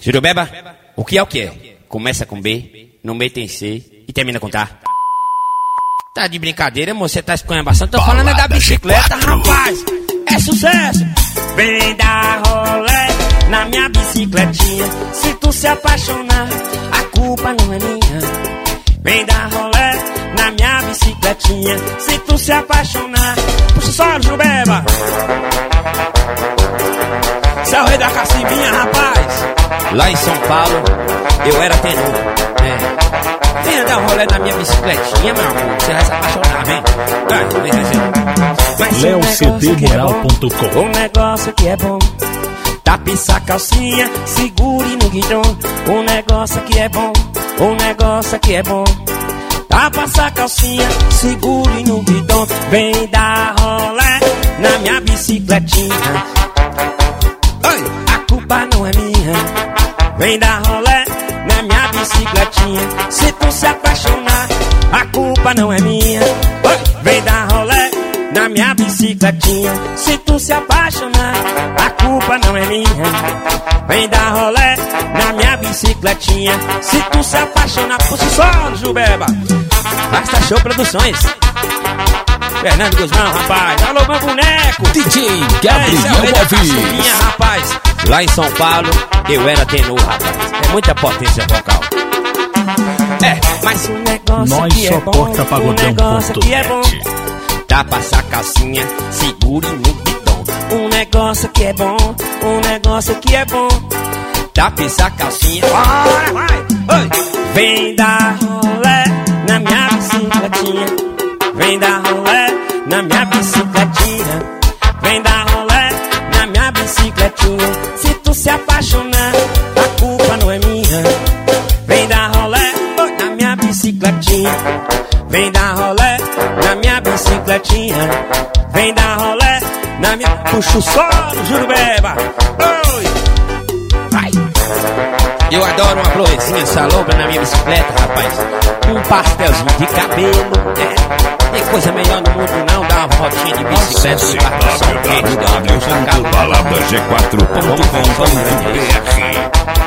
Jurubeba, o que é o que é? Começa com B, no meio tem C e termina com Tá. Tá de brincadeira, moço? Você tá esculhambando? Tô falando da bicicleta, rapaz. É sucesso. Vem dar rolê na minha bicicletinha. Se tu se apaixonar, a culpa não é minha. Vem dar rolê na minha bicicletinha. Se tu se apaixonar, puxa o solo, Jurubeba. Você é o rei da cacimbinha, rapaz. Lá em São Paulo, eu era tenor. Venha dar um rolê na minha bicicletinha, meu amor. Você vai se apaixonar, vem. LeoCDMoral.com. O negócio que é bom, tapiça a calcinha, segure no guidão. O negócio que é bom, o negócio que é bom, tapiça a calcinha, segure no guidão. Vem dar rolê na minha bicicletinha. Oi, a culpa não é minha. Vem dar rolê na minha bicicletinha. Se tu se apaixonar, a culpa não é minha. Oi, vem dar rolê na minha bicicletinha. Se tu se apaixonar, a culpa não é minha. Vem dar rolê na minha bicicletinha. Se tu se apaixonar, puxa o solo, Jurubeba. Basta Show Produções. Fernando Guzmão, rapaz. Alô, meu boneco. DJ Gabriel Alves. Rapaz. Lá em São Paulo, eu era tenor, rapaz. É muita potência vocal. Mas o negócio Nós que é bom, o negócio que é bom, tapa essa calcinha, segure no bidão. O negócio que é bom, o negócio que é bom, tapa essa calcinha. Vai. Oi. Vem dar rolê na minha bicicletinha. Vem dar rolê na minha bicicletinha. Vem dar rolê na minha bicicletinha. Se tu se apaixonar, a culpa não é minha. Vem dar rolê na minha bicicletinha. Vem dar rolê na minha bicicletinha. Vem dar rolê na minha... Puxa o solo, Jurubeba. Oi. Vai. Eu adoro uma florezinha salobra na minha bicicleta, rapaz. Um pastelzinho de cabelo, tem coisa melhor no mundo não. Dá uma voltinha de bicicleta de www.baladag4.com.br